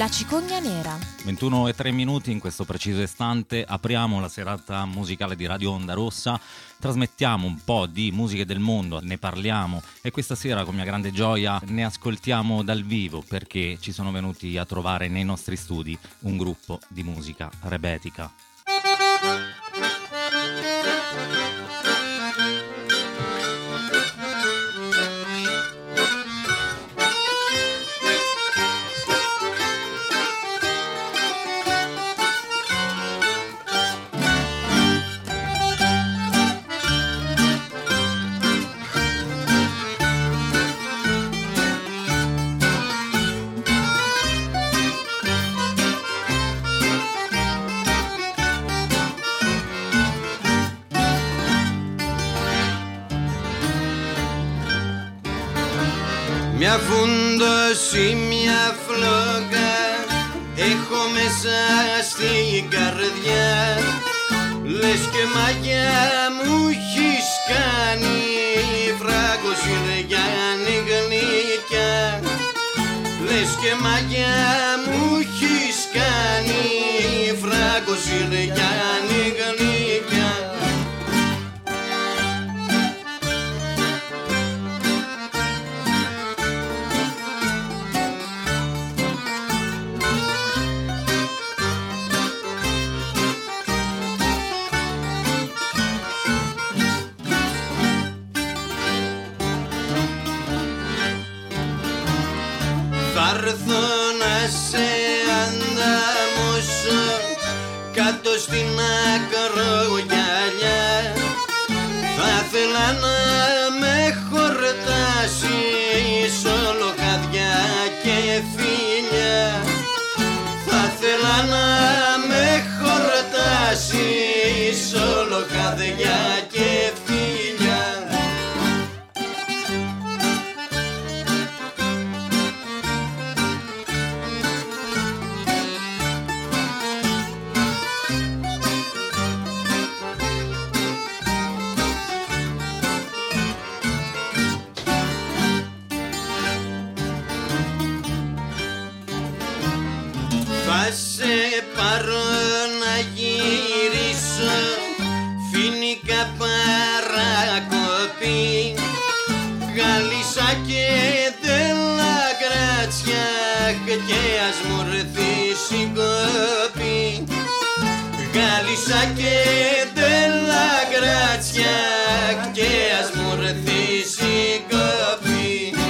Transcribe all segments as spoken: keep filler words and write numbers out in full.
La cicogna nera. ventuno e tre minuti in questo preciso istante apriamo la serata musicale di Radio Onda Rossa, trasmettiamo un po' di musiche del mondo, ne parliamo e questa sera con mia grande gioia ne ascoltiamo dal vivo perché ci sono venuti a trovare nei nostri studi un gruppo di musica rebetica. Μια φούντωση, μια φλόγα έχω μέσα στην καρδιά. Λες και μαγιά μου έχεις κάνει, φράγκος είναι Γιάννη γλυκιά. Λες και μαγιά μου έχεις κάνει, φράγκος είναι Γιάννη γλυκιά. Θα έρθω να σε ανταμώσω κάτω στην ακρογιαλιά. Θα ήθελα να με χορτάσεις όλο χαδιά και φίλια. Θα ήθελα να με χορτάσεις όλο χαδιά και φίλια. Θα σε πάρω να γυρίσω φοινικά παρακοπή. Γάλισσα και τέλα γράτσια και ας μου έρθει συγκοπή. Γάλισσα και τέλα γράτσια και ας μου έρθει συγκοπή.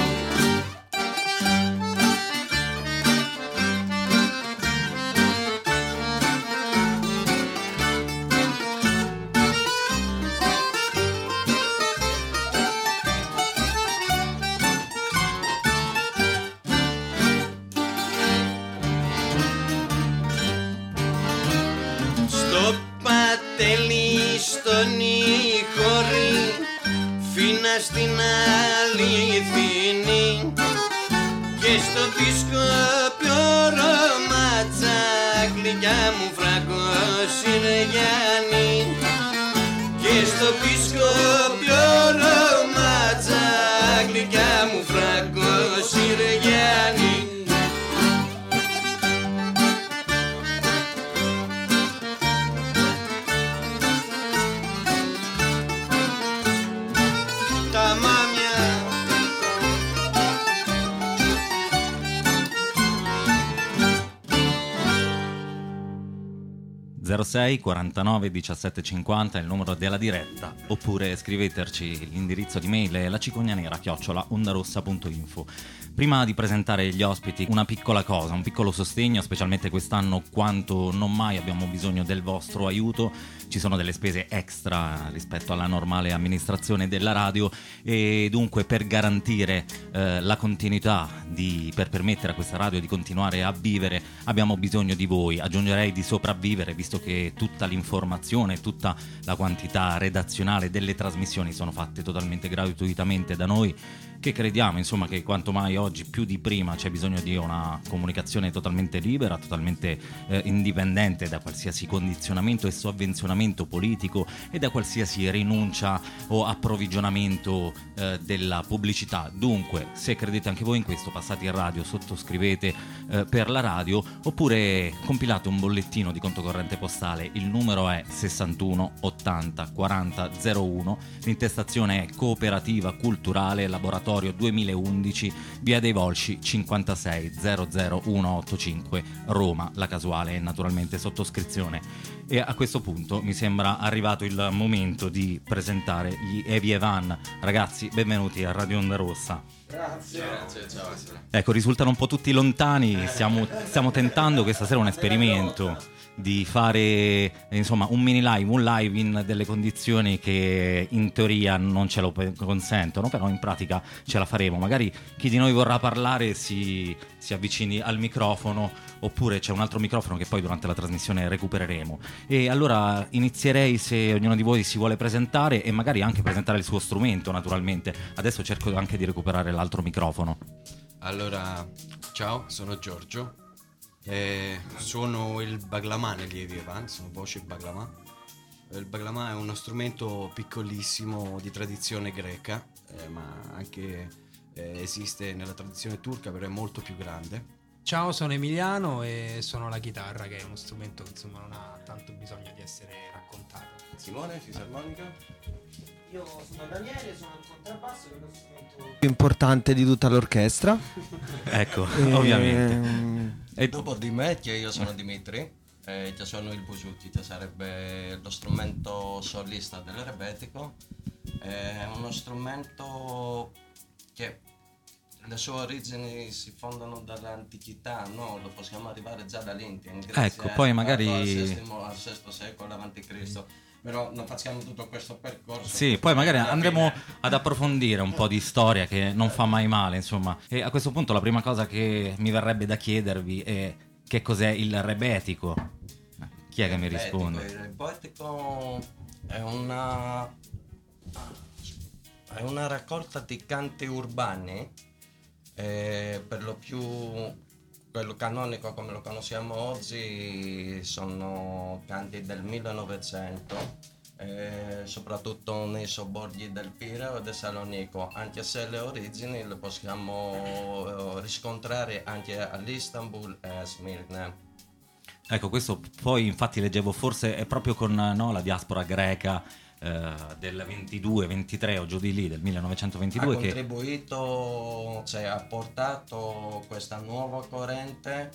Στο πατέλι, στον Ιχωρή, φίνα στην Αληθινή και στο πισκόπιο Ρωμάτσα, γλυκιά μου φραγκός είναι Γιάννη. Και στο πισκόπιο Ρωμάτσα, γλυκιά μου φραγκός είναι Γιάννη. Τα μάμια zero sei quarantanove diciassette cinquanta è il numero della diretta, oppure scriveteci, l'indirizzo di mail è lacicognanera chiocciola ondarossa punto info. Prima di presentare gli ospiti, una piccola cosa, un piccolo sostegno, specialmente quest'anno quanto non mai abbiamo bisogno del vostro aiuto. Ci sono delle spese extra rispetto alla normale amministrazione della radio e dunque per garantire eh, la continuità, di, per permettere a questa radio di continuare a vivere, abbiamo bisogno di voi. Aggiungerei di sopravvivere, visto visto che tutta l'informazione, tutta la quantità redazionale delle trasmissioni sono fatte totalmente gratuitamente da noi, che crediamo insomma che quanto mai oggi più di prima c'è bisogno di una comunicazione totalmente libera, totalmente eh, indipendente da qualsiasi condizionamento e sovvenzionamento politico e da qualsiasi rinuncia o approvvigionamento eh, della pubblicità. Dunque, se credete anche voi in questo, passate in radio, sottoscrivete eh, per la radio oppure compilate un bollettino di conto corrente postale. Il numero è sessantuno ottanta quaranta zero uno, l'intestazione è Cooperativa Culturale Laboratorio duemilaundici, via dei Volsci cinquantasei zero zero uno otto cinque, Roma. La casuale è naturalmente sottoscrizione. E a questo punto mi sembra arrivato il momento di presentare gli Evie Van. Ragazzi, benvenuti a Radio Onda Rossa. Grazie. Grazie, ciao. Ecco, risultano un po' tutti lontani, stiamo, stiamo tentando questa sera un esperimento di fare insomma un mini live, un live in delle condizioni che in teoria non ce lo consentono, però in pratica ce la faremo. Magari chi di noi vorrà parlare si, si avvicini al microfono, oppure c'è un altro microfono che poi durante la trasmissione recupereremo. E allora inizierei, se ognuno di voi si vuole presentare e magari anche presentare il suo strumento, naturalmente. Adesso cerco anche di recuperare l'altro microfono. Allora, ciao, sono Giorgio. Eh, suono il baglama negli Evie Van, sono voce baglama. Il baglama è uno strumento piccolissimo di tradizione greca, eh, ma anche eh, esiste nella tradizione turca, però è molto più grande. Ciao, sono Emiliano e suono la chitarra, che è uno strumento che insomma non ha tanto bisogno di essere raccontato. Simone, fisarmonica. Io sono Daniele, sono il contrabbasso, che è lo strumento più importante di tutta l'orchestra. Ecco, E... ovviamente. E dopo di me, che io sono Dimitri, eh, che sono il busuti, che sarebbe lo strumento solista del rebetico. È uno strumento che le sue origini si fondano dall'antichità, no? Lo possiamo arrivare già dall'India. In Grecia, Ecco, poi magari al sesto, al sesto secolo avanti Cristo. Però non facciamo tutto questo percorso. Sì, poi magari andremo ad approfondire un po' di storia, che non fa mai male, insomma. E a questo punto la prima cosa che mi verrebbe da chiedervi è che cos'è il rebetico. Chi è che mi risponde? Il rebetico è una è una raccolta di canti urbani, eh, per lo più quello canonico come lo conosciamo oggi sono canti del millenovecento, eh, soprattutto nei sobborghi del Pireo e del Salonico, anche se le origini le possiamo riscontrare anche all'Istanbul e a Smirne. Ecco, questo poi infatti leggevo, forse è proprio con no, la diaspora greca eh, del ventidue ventitré o giù di lì, del millenovecentoventidue, ha che contribuito, cioè ha portato questa nuova corrente,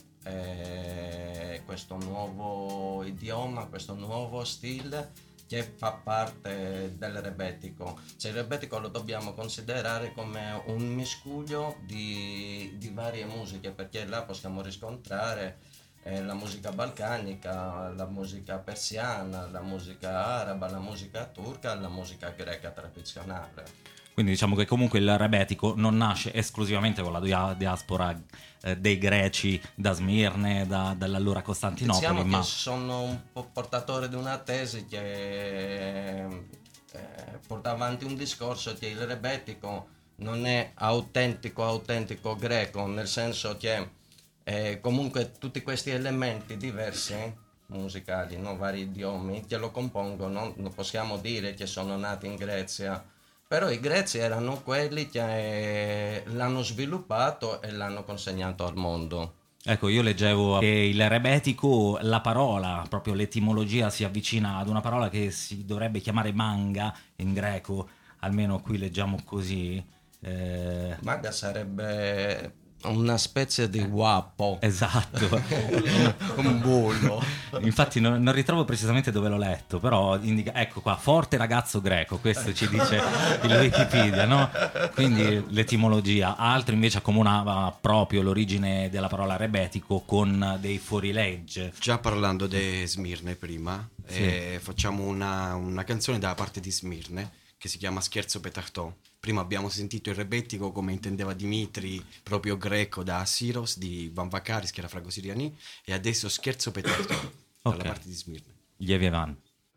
eh, questo nuovo idioma, questo nuovo stile che fa parte del rebetico. Cioè il rebetico lo dobbiamo considerare come un miscuglio di, di varie musiche, perché là possiamo riscontrare eh, la musica balcanica, la musica persiana, la musica araba, la musica turca, la musica greca tradizionale. quindi diciamo che comunque il rebetico non nasce esclusivamente con la dia- diaspora eh, dei greci da Smirne, da, dall'allora Costantinopoli, diciamo ma che sono un po' portatore di una tesi che eh, porta avanti un discorso che il rebetico non è autentico autentico greco, nel senso che eh, comunque tutti questi elementi diversi musicali, no? Vari idiomi che lo compongono, non possiamo dire che sono nati in Grecia, però i greci erano quelli che l'hanno sviluppato e l'hanno consegnato al mondo. ecco, io leggevo che il rebetico, la parola, proprio l'etimologia si avvicina ad una parola che si dovrebbe chiamare manga in greco, almeno qui leggiamo così. Eh... Maga sarebbe una specie di guapo. Esatto. Un bullo. Infatti non, non ritrovo precisamente dove l'ho letto, però indica, ecco qua, forte ragazzo greco, questo ci dice il Wikipedia, no? Quindi l'etimologia. Altro invece accomunava proprio l'origine della parola rebetico con dei fuorilegge. Già parlando di Smirne prima, Sì. eh, facciamo una, una canzone da parte di Smirne che si chiama Scherzo Petartò. Prima abbiamo sentito il rebetico come intendeva Dimitri, proprio greco da Siros di Van Vakaris, che era frago-siriani, e adesso Scherzo Petartò. dalla Ok. parte di Smirne. Gli Evievan.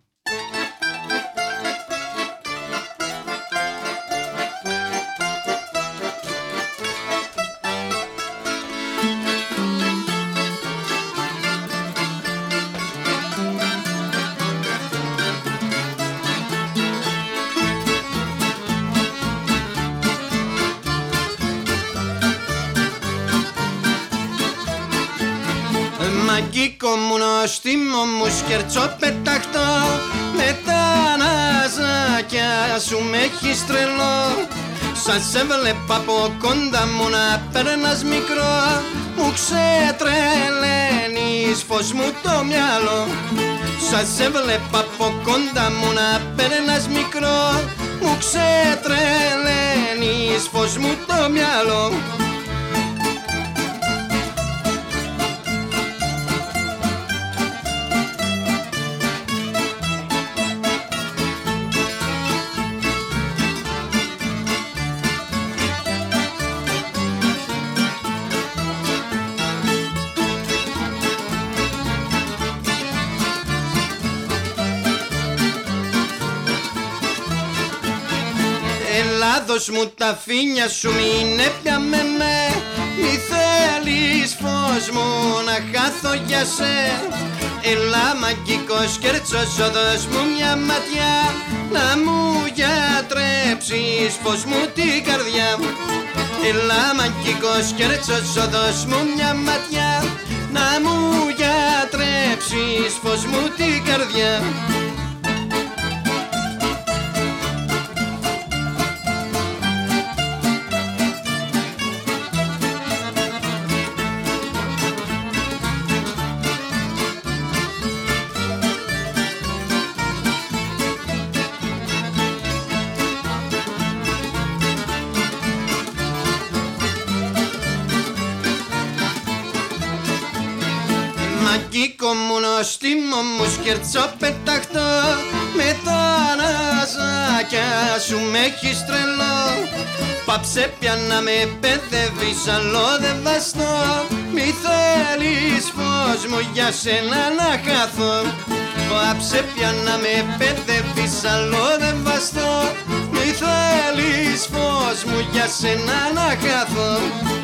Μαγκίκο μου νοστίμο μου σκερτσό πεταχτό, με τα ναζάκια σου με έχεις τρελό. Σαν σε βλέπα από κοντά μου να περνάς μικρό, μου ξετρελαίνεις φως μου το μυαλό. Σαν σε βλέπα από κοντά μου να περνάς μικρό, μου ξετρελαίνεις φως μου το μυαλό. Ελλάδος μου τα φίνια σου μην έπιαμε με, μη θέλεις φως μου να χάθω για σε. Έλα μαγκικό σκερτσός οδός μου μια ματιά, να μου γιατρέψεις φως μου την καρδιά. Έλα μαγκικό σκερτσός οδός μου μια ματιά, να μου γιατρέψεις φως μου την καρδιά. Μαγκίκο μου νοστίμο μου σκερτσό πεταχτό, με τα ναζάκια σου με έχεις τρελό. Πάψε πια να με παιδεύεις, άλλο δεν βαστώ, μη θέλεις φως μου για σένα να χαθώ. Πάψε πια να με παιδεύεις, άλλο δεν βαστώ, μη θέλεις φως μου για σένα να χαθώ.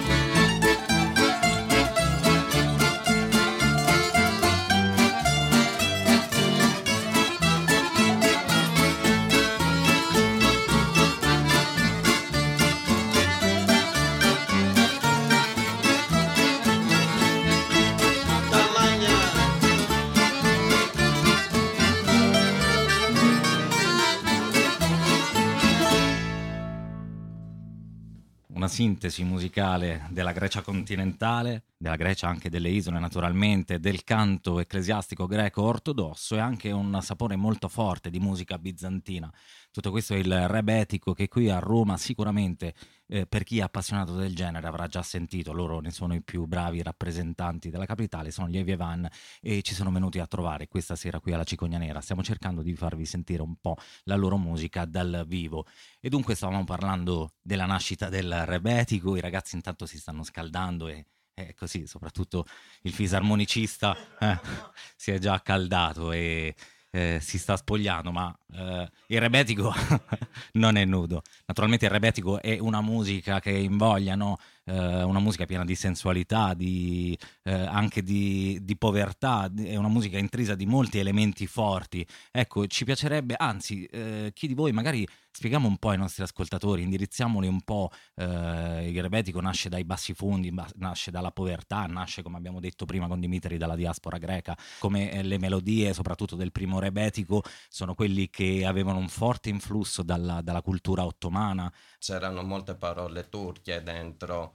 Una sintesi musicale della Grecia continentale, della Grecia anche delle isole naturalmente, del canto ecclesiastico greco ortodosso e anche un sapore molto forte di musica bizantina. Tutto questo è il rebetico che qui a Roma sicuramente eh, per chi è appassionato del genere avrà già sentito. Loro ne sono i più bravi rappresentanti della capitale, sono gli Evievan, e ci sono venuti a trovare questa sera qui alla Cicogna Nera. Stiamo cercando di farvi sentire un po' la loro musica dal vivo. E dunque stavamo parlando della nascita del rebetico, i ragazzi intanto si stanno scaldando e è così, soprattutto il fisarmonicista eh, si è già accaldato e eh, si sta spogliando, ma eh, il rebetico non è nudo. Naturalmente il rebetico è una musica che invoglia, no? Eh, una musica piena di sensualità, di, eh, anche di, di povertà, è una musica intrisa di molti elementi forti. Ecco, ci piacerebbe, anzi, eh, chi di voi magari spieghiamo un po' ai nostri ascoltatori, indirizziamoli un po', eh, il rebetico nasce dai bassi fondi, bas- nasce dalla povertà, nasce, come abbiamo detto prima con Dimitri, dalla diaspora greca, come eh, le melodie soprattutto del primo rebetico sono quelli che avevano un forte influsso dalla, dalla cultura ottomana. C'erano molte parole turche dentro,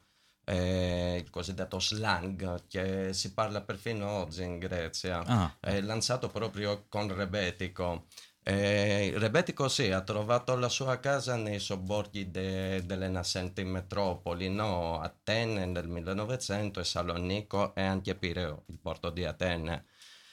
eh, il cosiddetto slang che si parla perfino oggi in Grecia, Ah. è lanciato proprio con rebetico. Eh, il rebetico sì, ha trovato la sua casa nei sobborghi de- delle nascenti metropoli, no? Atene nel millenovecento e Salonico e anche Pireo, il porto di Atene.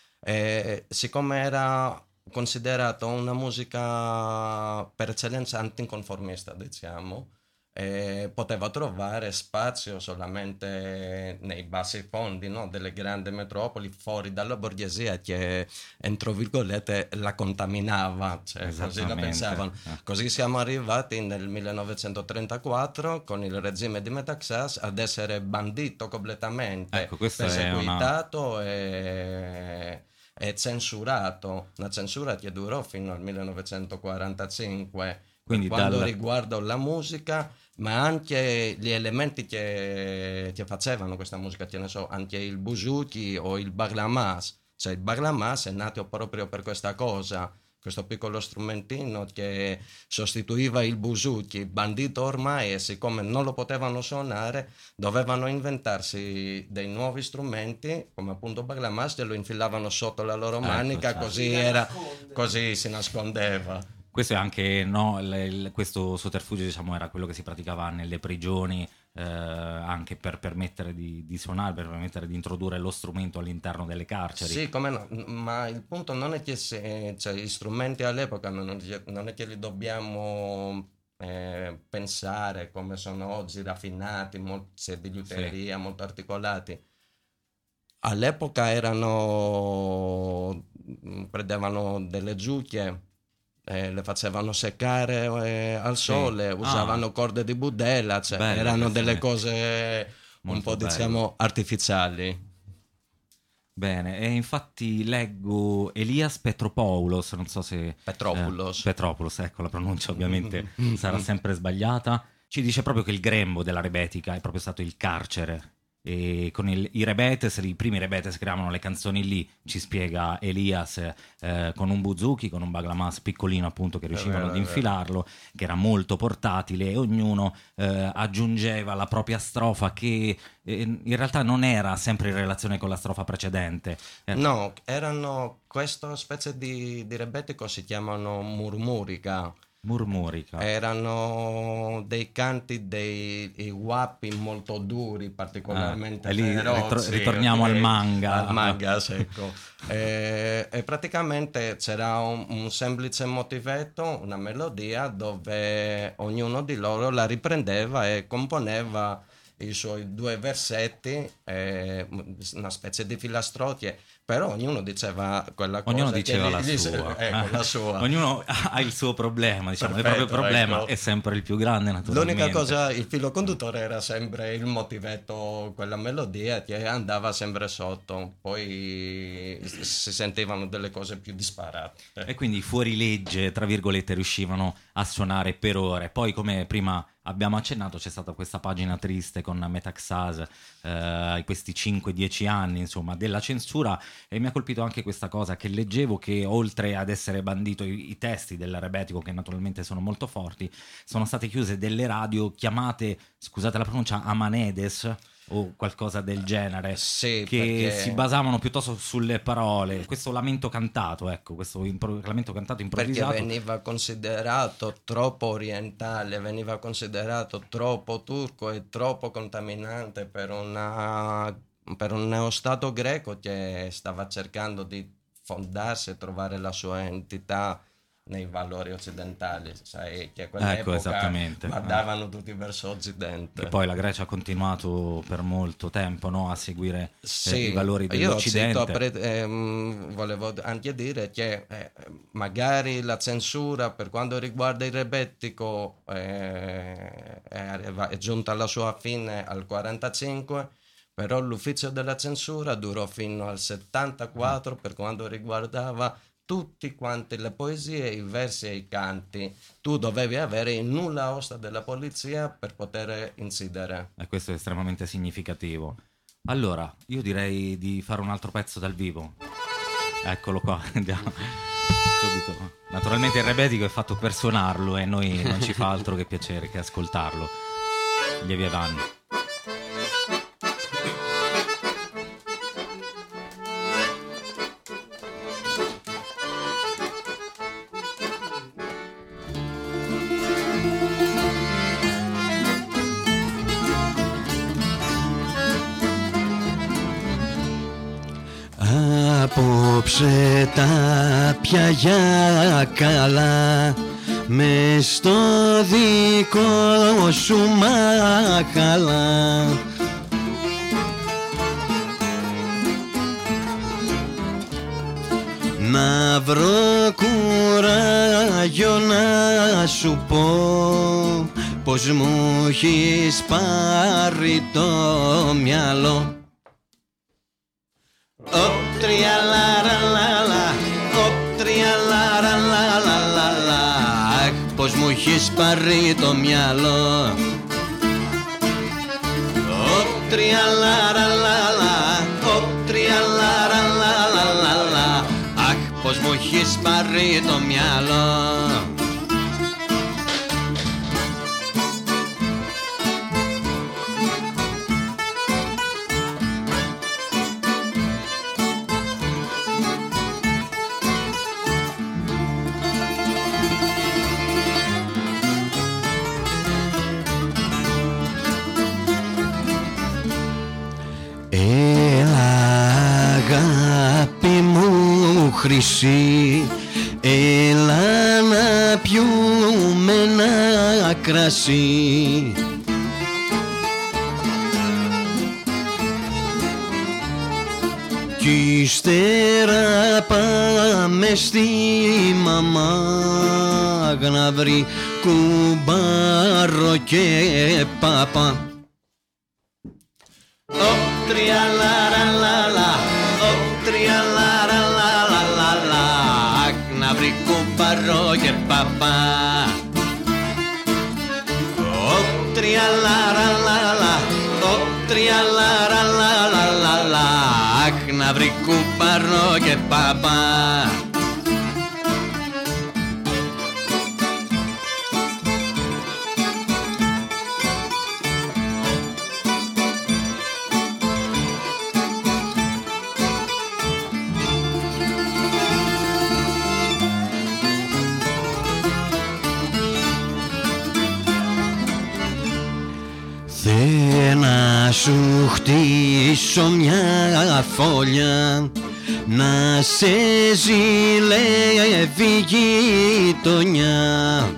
Eh, siccome era considerato una musica per eccellenza anticonformista, diciamo, eh, poteva trovare spazio solamente nei bassi fondi, no? Delle grandi metropoli, fuori dalla borghesia che, entro virgolette, la contaminava, cioè, così la pensavano. Eh. Così siamo arrivati nel millenovecentotrentaquattro con il regime di Metaxas ad essere bandito completamente, Ecco, questo è perseguitato una... e, e censurato. Una censura che durò fino al millenovecentoquarantacinque. Quindi per quanto dal... riguarda la musica, ma anche gli elementi che, che facevano questa musica, che ne so, anche il buzuki o il baglamas. Cioè il baglamas è nato proprio per questa cosa, questo piccolo strumentino che sostituiva il buzuki, bandito ormai, e siccome non lo potevano suonare dovevano inventarsi dei nuovi strumenti come appunto baglamas, e lo infilavano sotto la loro manica, ecco, così, era, così si nascondeva. Questo è anche, no, il, il, questo sotterfugio, diciamo, era quello che si praticava nelle prigioni, eh, anche per permettere di, di suonare, per permettere di introdurre lo strumento all'interno delle carceri. Sì, come no, ma il punto non è che se, cioè, gli strumenti all'epoca non, non è che li dobbiamo eh, pensare come sono oggi, raffinati, molti di liuteria, sì, molto articolati. All'epoca erano, prendevano delle giucche, Eh, le facevano seccare eh, al sole, sì, usavano ah. corde di budella, cioè bello, erano delle cose un po' bello, diciamo artificiali. Bene, e infatti leggo Elias Petropoulos, non so se... Petropoulos. Eh, Petropoulos, ecco, la pronuncia ovviamente sarà sempre sbagliata. Ci dice proprio che il grembo della rebetica è proprio stato il carcere. E con il, i rebetes, i primi rebetes creavano le canzoni lì, ci spiega Elias, eh, con un buzuki, con un baglamas piccolino appunto che riuscivano ad infilarlo, che era molto portatile, e ognuno eh, aggiungeva la propria strofa che eh, in realtà non era sempre in relazione con la strofa precedente. Eh. No, erano questa specie di, di rebetico, si chiamano murmurica. Murmurica. Erano dei canti, dei guappi molto duri, particolarmente ah, e lì feroci, ritro- ritorniamo okay, al manga al manga secco. e, e praticamente c'era un, un semplice motivetto, una melodia dove ognuno di loro la riprendeva e componeva i suoi due versetti, eh, una specie di filastrocche, però ognuno diceva quella cosa. Ognuno diceva che la, gli, sua. Gli, ecco, la sua. Ognuno ha il suo problema, diciamo. Perfetto, il proprio problema ecco. È sempre il più grande, naturalmente. L'unica cosa, il filo conduttore era sempre il motivetto, quella melodia che andava sempre sotto, poi si sentivano delle cose più disparate. E quindi fuori legge, tra virgolette, riuscivano a suonare per ore. Poi, come prima abbiamo accennato, c'è stata questa pagina triste con Metaxas, eh, questi cinque dieci anni insomma della censura, e mi ha colpito anche questa cosa che leggevo, che oltre ad essere bandito i, i testi del rebetico, che naturalmente sono molto forti, sono state chiuse delle radio chiamate, scusate la pronuncia, Amanedes o qualcosa del genere, sì, che perché... si basavano piuttosto sulle parole, questo lamento cantato, ecco, questo impro- lamento cantato improvvisato, perché veniva considerato troppo orientale, veniva considerato troppo turco e troppo contaminante per una per un neostato greco che stava cercando di fondarsi e trovare la sua entità nei valori occidentali, sai, che a quell'epoca ecco, esattamente. guardavano eh. tutti verso occidente. E poi la Grecia ha continuato per molto tempo, no, a seguire sì, eh, i valori dell'Occidente. Io cito, pre- ehm, volevo anche dire che eh, magari la censura per quanto riguarda il rebettico eh, è, è giunta alla sua fine al quarantacinque, però l'ufficio della censura durò fino al settantaquattro per quanto riguardava tutti quanti le poesie, i versi e i canti. Tu dovevi avere il nulla osta della polizia per poter incidere. E questo è estremamente significativo. Allora, io direi di fare un altro pezzo dal vivo. Eccolo qua, andiamo subito. Naturalmente il rebetico è fatto per suonarlo e noi non ci fa altro che piacere che ascoltarlo. Lievi avanti. Απόψε τα πιαγιά καλά μες στο δικό σου μάχαλα. Να βρω κουράγιο να σου πω πως μου έχεις πάρει το μυαλό. Οπ τριαλαραλαλα, οπ τριαλαραλαλαλα, πως μου έχεις πάρει το μυαλό. Οπ τριαλαραλαλα, οπ τριαλαραλαλαλα, πως μου έχεις πάρει το μυαλό. Χρυσή, έλα να πιούμε ένα κρασί. Κι ύστερα πάμε στη μαμά να βρει κουμπάρο και πάπα. Οπ τριαλαραλαλα, οπ τριαλαραλαλα, να βρει κουμπάρο και πάπα. Οπ τριαλαραλαλα, οπ τριαλαραλαλα, να βρει κουμπάρο και πάπα. Να σου χτίσω μια φωλιά, να σε ζηλεύει η γειτονιά.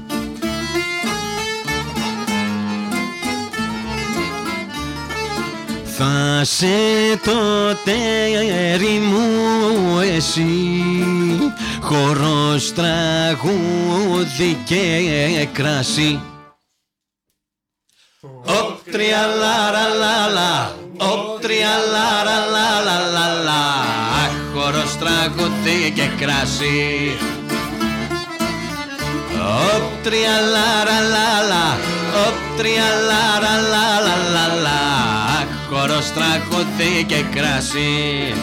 Θα σε το τέρι μου εσύ, χορός, τραγούδι και κρασί. Οπ τριαλαραλαλα, οπ τριαλαραλαλαλα, χορός, τραγούδι και κρασί. Οπ τριαλαραλαλα, οπ τριαλαραλαλαλα, χορός, τραγούδι και κρασί.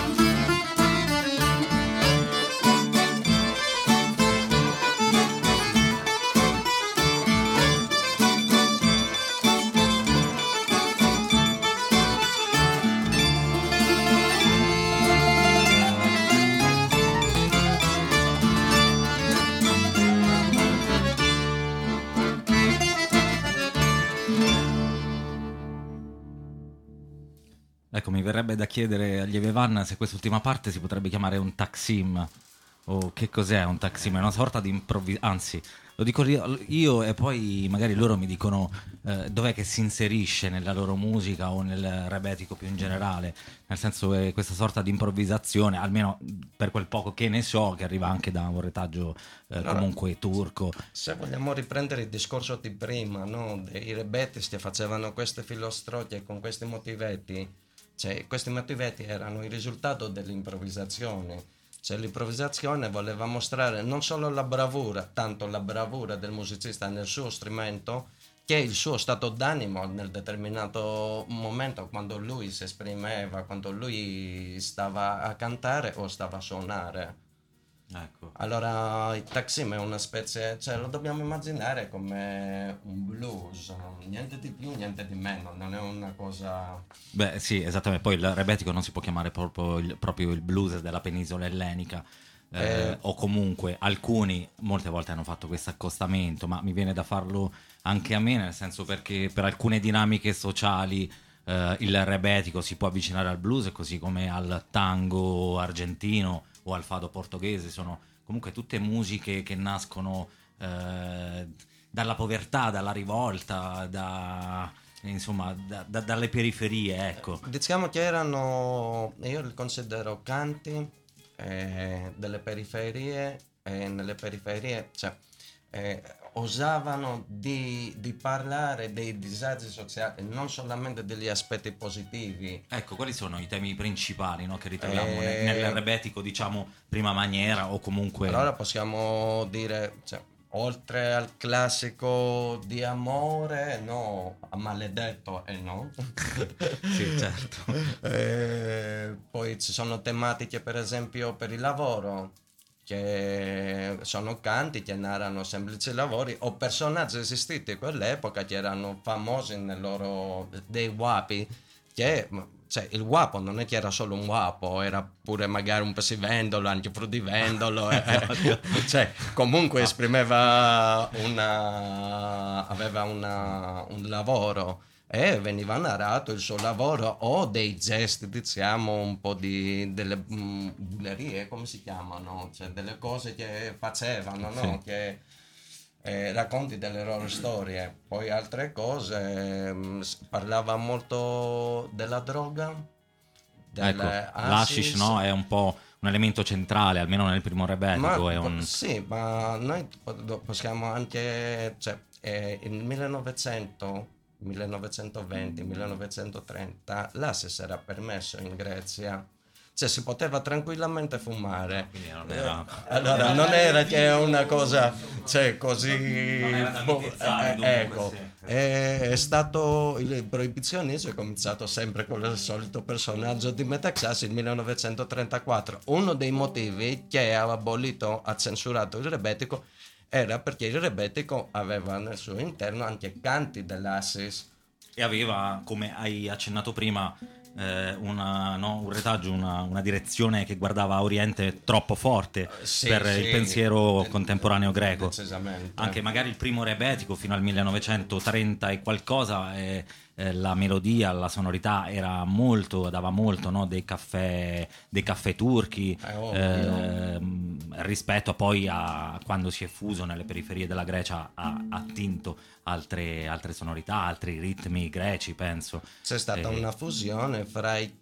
Ecco, mi verrebbe da chiedere agli Evevan se quest'ultima parte si potrebbe chiamare un taksim, o che cos'è un taksim, è una sorta di improvvisazione, anzi, lo dico io e poi magari loro mi dicono eh, dov'è che si inserisce nella loro musica o nel rebetico più in generale, nel senso che questa sorta di improvvisazione, almeno per quel poco che ne so, che arriva anche da un retaggio eh, allora, comunque turco. Se vogliamo riprendere il discorso di prima, no? I rebetisti facevano queste filostrocche con questi motivetti. Cioè, questi motivetti erano il risultato dell'improvvisazione. Cioè, l'improvvisazione voleva mostrare non solo la bravura, tanto la bravura del musicista nel suo strumento, che il suo stato d'animo nel determinato momento, quando lui si esprimeva, quando lui stava a cantare o stava a suonare. Ecco. Allora il taksim è una specie, cioè lo dobbiamo immaginare come un blues, niente di più, niente di meno, non è una cosa... Beh sì, esattamente, poi il rebetico non si può chiamare proprio il, proprio il blues della penisola ellenica, eh, eh. o comunque alcuni molte volte hanno fatto questo accostamento, ma mi viene da farlo anche a me, nel senso perché per alcune dinamiche sociali eh, il rebetico si può avvicinare al blues, così come al tango argentino o al fado portoghese, sono comunque tutte musiche che nascono eh, dalla povertà, dalla rivolta, da, insomma, da, da, dalle periferie, ecco. Diciamo che erano, io li considero canti eh, delle periferie, e nelle periferie, cioè, eh, osavano di, di parlare dei disagi sociali, non solamente degli aspetti positivi. Ecco, quali sono i temi principali, no, che ritroviamo Eh, nel, nel rebetico, diciamo, prima maniera o comunque... Allora possiamo dire, cioè, oltre al classico di amore, no, a maledetto e no. Sì, certo. Eh, poi ci sono tematiche, per esempio, per il lavoro, che sono canti che narrano semplici lavori o personaggi esistiti in quell'epoca che erano famosi nel loro dei guapi, che cioè il guapo non è che era solo un guapo, era pure magari un pescivendolo, anche fruttivendolo, eh, cioè comunque esprimeva una aveva una, un lavoro e veniva narrato il suo lavoro o dei gesti, diciamo, un po' di delle mm, bullerie, come si chiamano, cioè delle cose che facevano, no? Sì. Che eh, racconti delle loro storie. Poi altre cose, mm, s- parlava molto della droga, Ecco, delle l'hashish, hashish. no, è un po' un elemento centrale, almeno nel primo rebetico. Ma, È un... Sì, ma noi po- possiamo anche, cioè, eh, nel millenovecento, millenovecentoventi, millenovecentotrenta l'hashish era permesso in Grecia, cioè si poteva tranquillamente fumare. Quindi non era... Allora non era che è una cosa, cioè, così Non era da boh, mitizzare, eh, dunque, ecco, sì. è, è stato il proibizionismo, è cominciato sempre con il solito personaggio di Metaxas nel millenovecentotrentaquattro. Uno dei motivi che ha abolito, ha censurato il rebetico era perché il rebetico aveva nel suo interno anche canti dell'Assis. E aveva, come hai accennato prima, eh, una, no, un retaggio, una, una direzione che guardava a Oriente troppo forte Sì, per sì, il pensiero de- contemporaneo greco. Decisamente. Anche magari il primo rebetico fino al millenovecentotrenta e qualcosa, eh, eh, la melodia, la sonorità era molto, dava molto, no, dei caffè, dei caffè turchi, Eh, ovvio. ehm, rispetto a poi a quando si è fuso nelle periferie della Grecia, ha attinto altre, altre sonorità, altri ritmi greci, penso. C'è stata Eh, una fusione fra i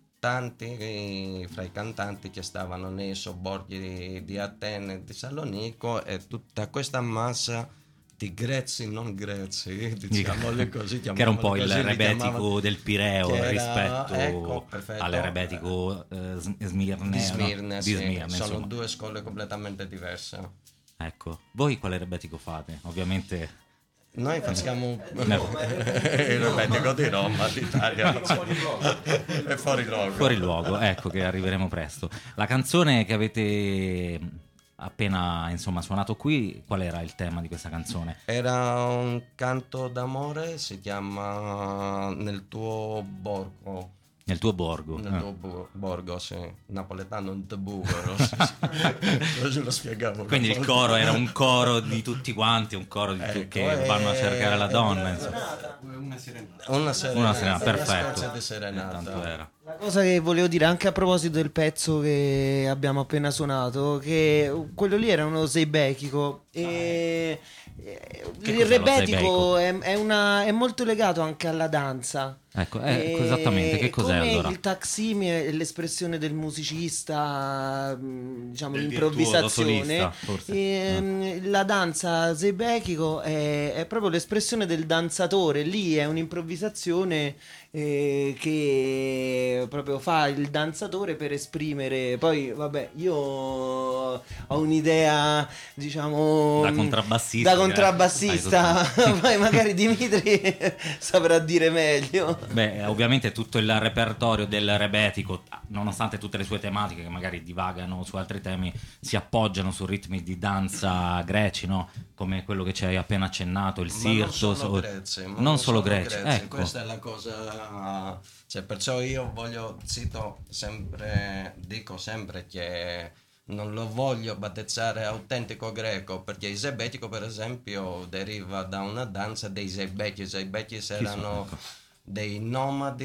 cantanti, fra i cantanti che stavano nei sobborghi di, di Atene e di Salonico e tutta questa massa di greci non greci, diciamole così, che era un po' il chiamiamoli così, li rebetico chiamavano- del Pireo che era- rispetto ecco, perfetto. al rebetico eh, s- smirne, di no? Smirne, Di sì. Smirne, Sono insomma. due scuole completamente diverse. Ecco, voi quale rebetico fate? Ovviamente Noi facciamo No. il rebetico di Roma, d'Italia, è fuori luogo. fuori luogo, ecco che arriveremo presto. La canzone che avete appena insomma suonato qui, qual era il tema di questa canzone? Era un canto d'amore, si chiama Nel tuo borgo. Nel tuo borgo. Nel eh. tuo bu- borgo, sì. Napoletano in tebugaro. Così lo spiegavo. Quindi il coro era un coro di tutti quanti, un coro di tu- Ecco, che e- vanno a cercare la donna, e- insomma. Una serenata. Una serenata. Una serenata, Una perfetto. specie di serenata. Tanto era. La cosa che volevo dire anche a proposito del pezzo che abbiamo appena suonato, che quello lì era uno zeibechico e e Che il cos'è lo rebetico è, è, una- è molto legato anche alla danza. Ecco, eh, E esattamente, che cos'è come allora? il taxime è l'espressione del musicista, mh, diciamo Del l'improvvisazione. virtuoso solista, forse. E, mh, la danza zeibechico è, è proprio l'espressione del danzatore, lì è un'improvvisazione eh, che proprio fa il danzatore per esprimere. Poi vabbè, io ho un'idea, diciamo, Da contrabbassista, da contrabbassista. direi. Poi magari Dimitri saprà dire meglio. Beh, ovviamente tutto il repertorio del rebetico, nonostante tutte le sue tematiche che magari divagano su altri temi, si appoggiano su ritmi di danza greci, no? Come quello che ci hai appena accennato, il Ma non sirtos. solo o- greci, ma non solo greci, ecco. Questa è la cosa, cioè, perciò io voglio, cito sempre, dico sempre che non lo voglio battezzare autentico greco, perché il zeibetico per esempio deriva da una danza dei zeibeki. I zeibeki erano ecco. dei nomadi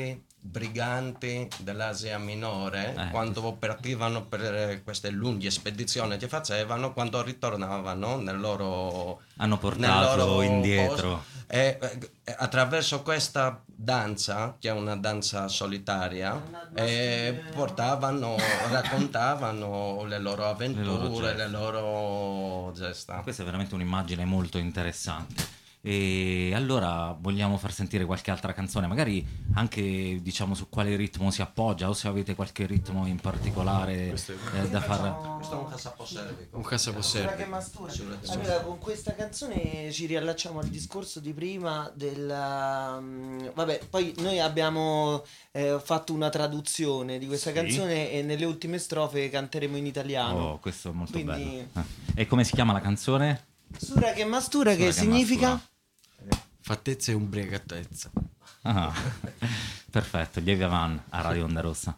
briganti dell'Asia Minore, Eh, quando partivano per queste lunghe spedizioni che facevano, quando ritornavano nel loro Hanno nel portato loro indietro. posto. E, e attraverso questa danza, che è una danza solitaria, eh, portavano, raccontavano le loro avventure, le loro gesta. Questa è veramente un'immagine molto interessante. E allora vogliamo far sentire qualche altra canzone, magari anche diciamo su quale ritmo si appoggia, o se avete qualche ritmo in particolare eh, da far. Questo è un cassaposervico. Un cassaposervico. Mastura che mastura. Allora, con questa canzone ci riallacciamo al discorso di prima del um, vabbè, poi noi abbiamo eh, fatto una traduzione di questa Sì. canzone e nelle ultime strofe canteremo in italiano. Oh, questo è molto Quindi- bello. Eh. E come si chiama la canzone? Sura che mastura, Sura che che significa? mastura. Fattezza e ubriacatezza. Ah, perfetto, Lievia Van a Radio Onda Rossa.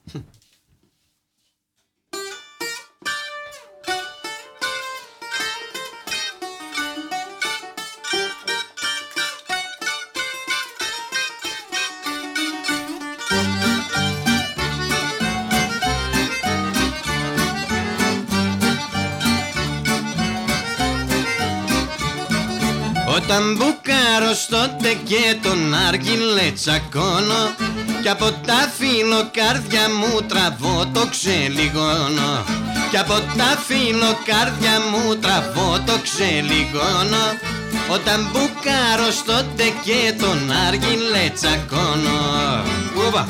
Όταν μπουκάρω στο τεκέ τον άργυλε τσακώνω κι από τα φιλοκάρδια μου τραβώ το ξελιγώνω κι από τα φιλοκάρδια μου τραβώ το ξελιγώνω όταν μπουκάρω στο τεκέ τον άργυλε τσακώνω. Ούπα.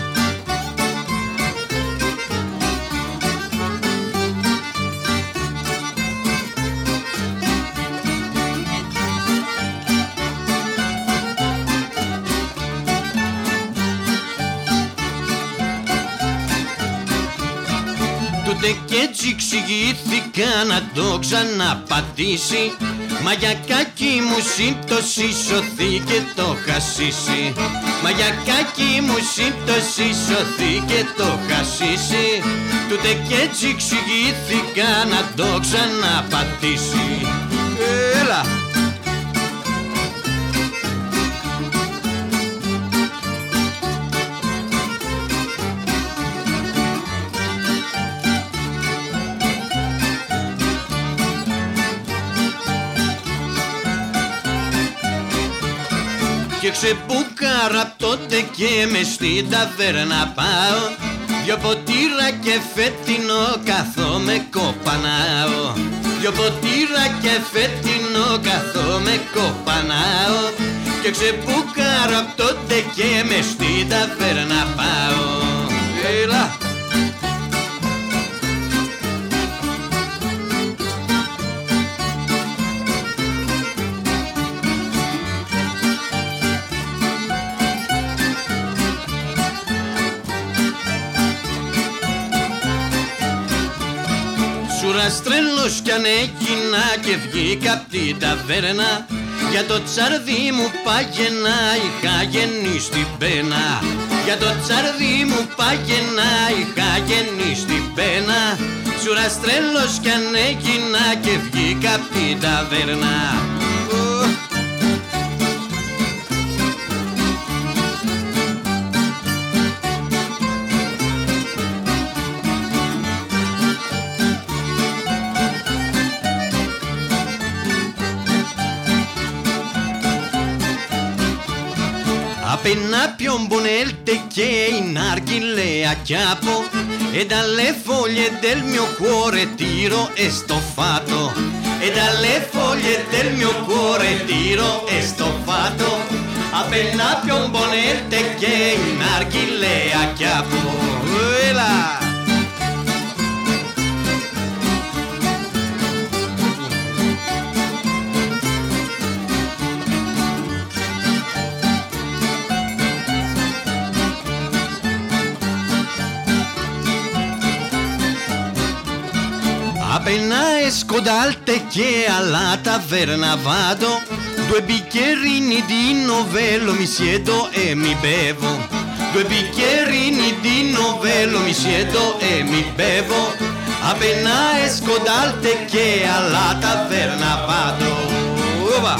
Τότε κι έτσι εξηγήθηκα να το ξαναπατήσει μα για κακή μου σύμπτωση σωθεί και το χασίσει μα για κακή μου σύμπτωση σωθεί και το χασίσει τότε κι έτσι εξηγήθηκα να το ξαναπατήσει. Έλα! Και ξεπούκαρα απ' τότε και μες στην ταβέρνα πάω δυο ποτήρα και φετινό καθόμαι κοπανάω δυο ποτήρα και φετινό καθόμαι κοπανάω και ξεπούκαρα απ' τότε και μες στην ταβέρνα πάω. Έλα! Σουρας τρελός κι αν έγινα και βγήκα απ' την ταβέρνα για το τσαρδί μου πάγαινα είχα γεννεί στην πένα για το τσαρδί μου πάγαινα είχα γεννεί στην πένα Σουρας τρελός κι αν έγινα και βγήκα απ' την ταβέρνα. Appena piombo nel tecché in narghile a chiappo e dalle foglie del mio cuore tiro e stoffato e dalle foglie del mio cuore tiro e stoffato appena piombo nel tecché in narghile a chiappo. Uela! Appena esco dal tecché alla taverna vado, due bicchierini di novello mi siedo e mi bevo, due bicchierini di novello mi siedo e mi bevo, appena esco dal tecché alla taverna vado. Uva!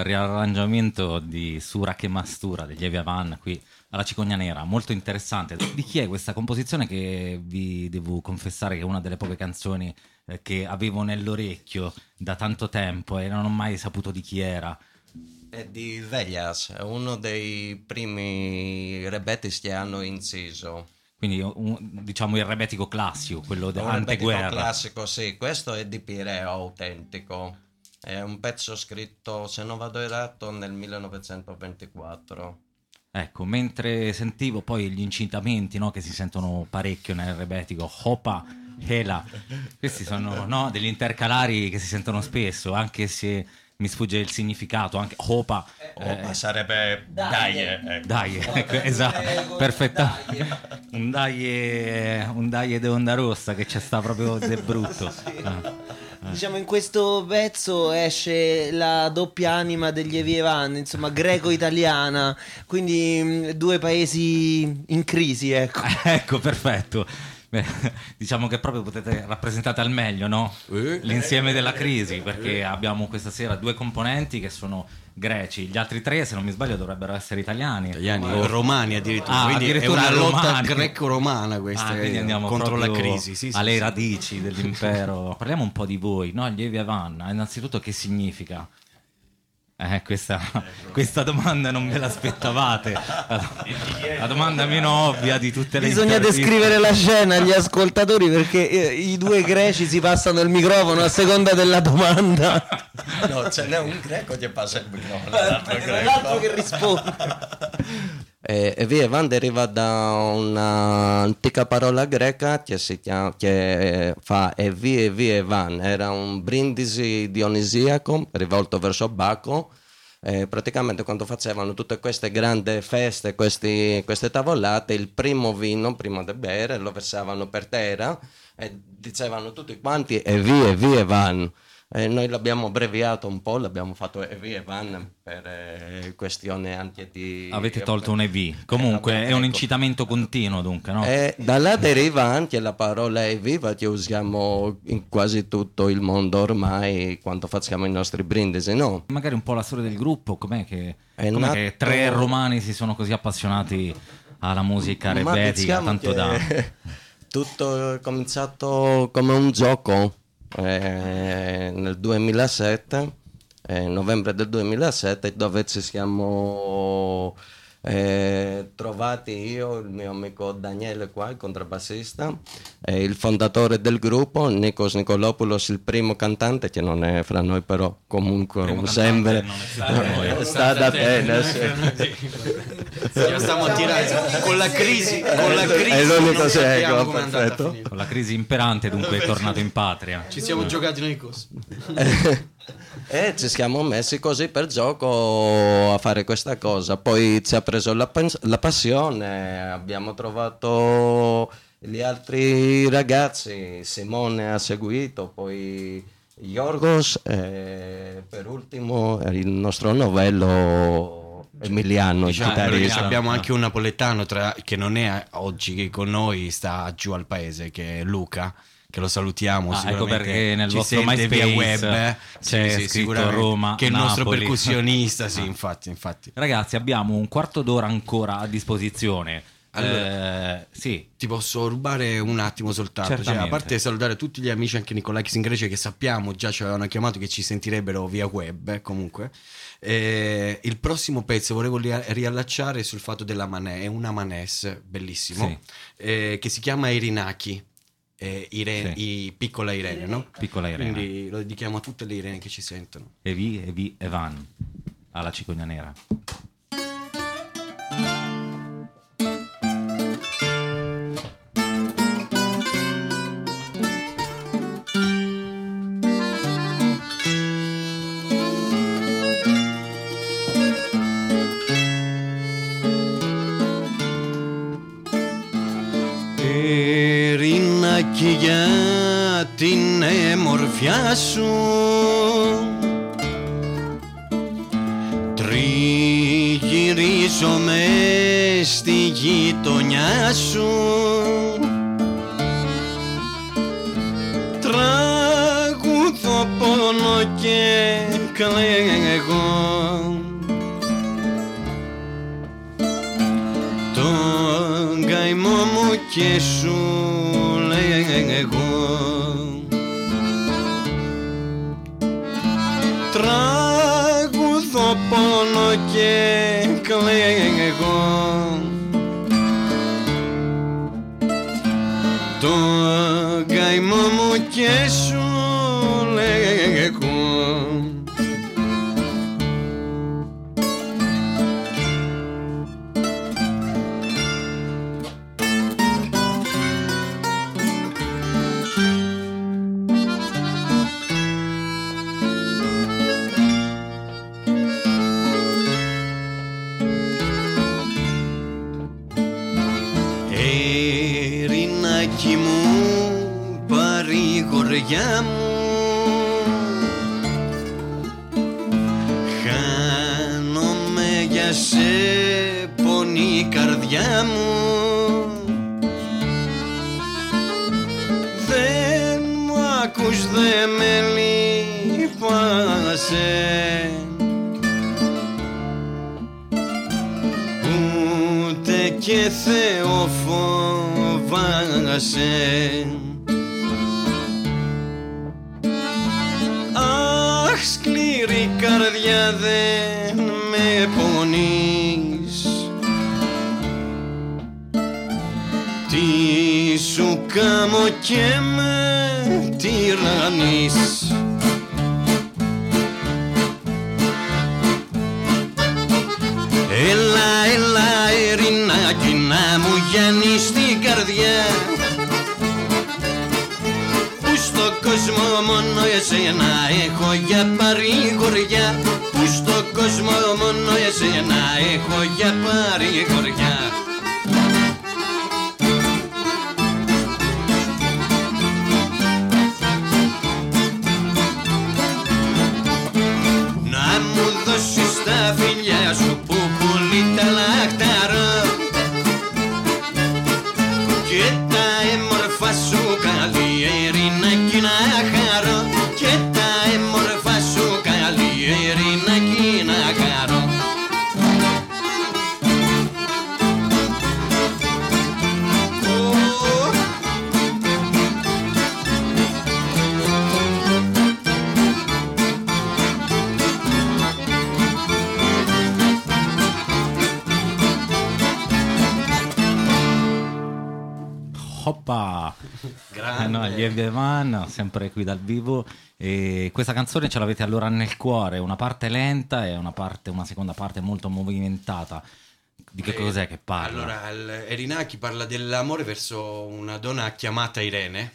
riarrangiamento di Sura che Mastura degli Evia Van qui alla Cicogna Nera, molto interessante. Di chi è questa composizione, che vi devo confessare che è una delle poche canzoni eh, che avevo nell'orecchio da tanto tempo e non ho mai saputo di chi era. È di Velhas, è uno dei primi rebettis che hanno inciso. Quindi un, diciamo il rebetico classico, quello Un rebetico dell'anteguerra. classico, sì, questo è di Pireo autentico. È un pezzo scritto, se non vado errato, nel millenovecentoventiquattro. Ecco, mentre sentivo poi gli incitamenti, no, che si sentono parecchio nel rebetico, Hopa, Hela, questi sono, no, degli intercalari che si sentono spesso, anche se mi sfugge il significato. Anche Hopa, Eh, sarebbe dai, ecco. dai, ecco, esatto, perfetto. Un dai, un dai de Onda Rossa che c'è sta proprio de brutto. Ah. Diciamo, in questo pezzo esce la doppia anima degli Evie Van, insomma, greco-italiana, quindi mh, due paesi in crisi, ecco. Ecco, perfetto. Beh, diciamo che proprio potete rappresentare al meglio, no? Eh? L'insieme della crisi, perché abbiamo questa sera due componenti che sono greci, gli altri tre, se non mi sbaglio, dovrebbero essere italiani. Italiani, O- romani addirittura, Ah, quindi addirittura è una lotta romani. greco-romana questa, Ah, quindi eh, andiamo contro la proprio crisi, sì, sì, alle sì. radici dell'impero. Parliamo un po' di voi, no? Gli Evia Van, innanzitutto che significa? Eh, questa, questa domanda non ve l'aspettavate. La, la domanda meno ovvia di tutte le Bisogna interviste. descrivere la scena agli ascoltatori, perché eh, i due greci si passano il microfono a seconda della domanda. No, ce n'è un greco che passa il microfono, l'altro greco. L'altro che risponde. Eh, Evie Van deriva da un'antica parola greca che si chiama, che fa Evie Evie Van, era un brindisi dionisiaco rivolto verso Baco. Eh, praticamente quando facevano tutte queste grandi feste, questi, queste tavolate, il primo vino prima di bere lo versavano per terra e dicevano tutti quanti Evie Evie Van. Eh, noi l'abbiamo abbreviato un po', l'abbiamo fatto Evie Van per eh, questione anche di... Avete tolto un E V. Comunque Eh, è un ecco. incitamento continuo, dunque, no? E da là deriva anche la parola evviva che usiamo in quasi tutto il mondo ormai quando facciamo i nostri brindisi, no? Magari un po' la storia del gruppo, com'è che, È com'è nato- che tre romani si sono così appassionati alla musica Ma rebetica, diciamo tanto che da... tutto è cominciato come un gioco eh, nel duemilasette, eh, novembre del duemilasette, dove ci siamo eh, trovati io, il mio amico Daniele qua, il contrabbassista, e il fondatore del gruppo, Nikos Nikolopoulos, il primo cantante, che non è fra noi però comunque Primo sembra cantante non è stato noi. sta da te, sì. Io stiamo a tirare con la crisi, con la crisi È l'unico non sappiamo secolo, come è andata a perfetto. finire. Con la crisi imperante, dunque è tornato in patria. Ci siamo giocati noi così. E ci siamo messi così per gioco a fare questa cosa. Poi ci ha preso la, pens- la passione, abbiamo trovato gli altri ragazzi, Simone ha seguito, poi Yorgos e per ultimo il nostro novello Emiliano, il Diciamo, perché chitarrista. abbiamo anche un napoletano tra- che non è oggi che con noi, sta giù al paese, che è Luca, che lo salutiamo. Ah, ecco sicuramente perché nel ci vostro sente via MySpace web, eh. c'è Sì, sì, scritto sicuramente. Roma, che è il nostro Napoli. percussionista, sì, infatti, infatti. Ragazzi, abbiamo un quarto d'ora ancora a disposizione. Allora, Eh, sì, Ti posso rubare un attimo soltanto, cioè, Certamente. a parte salutare tutti gli amici anche Nicolakis in Grecia che sappiamo già ci avevano chiamato che ci sentirebbero via web, eh, comunque eh, il prossimo pezzo volevo ria- riallacciare sul fatto della manè, è una manes bellissimo, Sì. eh, che si chiama Irinaki, eh, Irene, Sì. i- piccola Irene, no? Piccola Irene. Quindi lo dedichiamo a tutte le Irene che ci sentono. Evi, Evi, Evan, alla Cicogna Nera. Ειρηνάκι για την εμορφιά σου τριγυρίζω μες στη γειτονιά σου τραγουδώ πόνο και κλαίγω και σου λέγω, τραγουδώ πόνο και κλαίγω, το καημό μου και σου λέγω. Ερηνάκι μου, παρηγοριά μου, χάνομαι για σε πονή η καρδιά μου, δεν μου ακούς, δε με λυπάσαι, ούτε και Θεό φοβάσαι. Αχ, σκληρή καρδιά, δεν με πονείς, τι σου κάμω και με τυραννείς. Έλα, έλα, Ερηνάκι, να μου γιάνεις την καρδιά, που στο κόσμο μόνο εσένα έχω για παρηγοριά, που στο κόσμο μόνο εσένα έχω για παρηγοριά. Να μου δώσεις τα φιλιά σου που πολύ τα λαχταρώ, και τα έμορφα σου καλή Ερηνάκι να χαρώ, και τα έμορφα σου καλή Ερηνάκι να χαρώ. Hoppa! Eh no, gli Evevan, sempre qui dal vivo. E questa canzone ce l'avete allora nel cuore, una parte lenta e una parte, una seconda parte molto movimentata. Di che cos'è che parla? Allora, il- Erinaki parla dell'amore verso una donna chiamata Irene,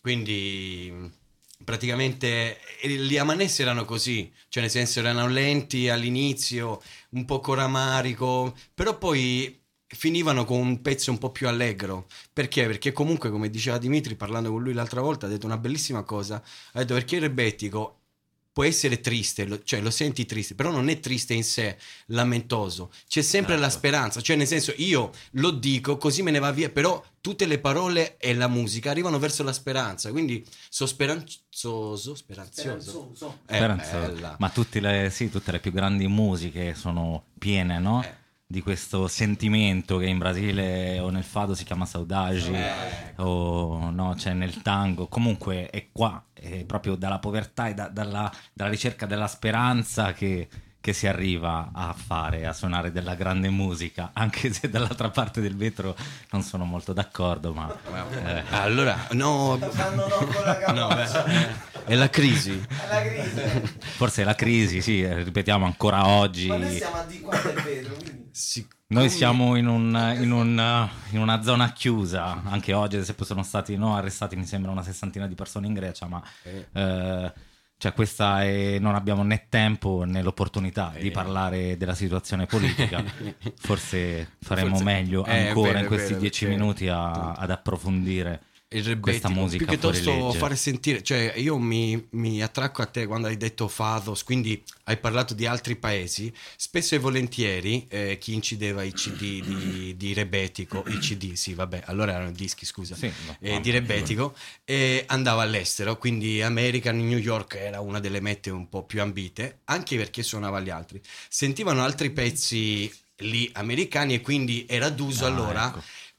quindi praticamente eh, gli Amanessi erano così, cioè nel senso erano lenti all'inizio, un po' coramarico, però poi finivano con un pezzo un po' più allegro. Perché? Perché comunque, come diceva Dimitri parlando con lui l'altra volta, ha detto una bellissima cosa, ha detto perché il rebettico può essere triste, lo- cioè lo senti triste, però non è triste in sé, lamentoso, c'è sempre la speranza, cioè nel senso io lo dico così me ne va via, però tutte le parole e la musica arrivano verso la speranza, quindi so speranzoso, speranzioso. Eh, Speranzoso. bella. Ma tutte le, sì, tutte le più grandi musiche sono piene, no? Eh. Di questo sentimento che in Brasile o nel fado si chiama saudade, Eh. o no, cioè nel tango. Comunque è qua, è proprio dalla povertà e da- dalla, dalla ricerca della speranza che, che si arriva a fare, a suonare della grande musica, anche se dall'altra parte del vetro non sono molto d'accordo, ma eh, Allora, no, Fanno no con la no, capoccia. beh, è la crisi. È la crisi. forse è la crisi, sì, eh, ripetiamo ancora oggi. Ma noi siamo a di qua del vetro, quindi... Siccome- Noi siamo in, un, in, un, in una zona chiusa, anche oggi ad esempio sono stati no, arrestati mi sembra una sessantina di persone in Grecia, ma Eh. eh, cioè questa è, non abbiamo né tempo né l'opportunità di Eh. parlare della situazione politica, forse faremo Forse- meglio eh, è ancora vero, in è questi vero, dieci perché- minuti a- ad approfondire il questa rebettico, musica più che fuori tosto legge. fare sentire, cioè io mi, mi attracco a te quando hai detto Fados, quindi hai parlato di altri paesi, spesso e volentieri eh, chi incideva i cd di, di rebettico, i cd sì vabbè, allora erano dischi scusa, Sì, no, eh, no, di rebettico, e andava all'estero, quindi American, New York era una delle mete un po' più ambite, anche perché suonava agli altri, sentivano altri pezzi lì americani e quindi era d'uso Ah, allora ecco.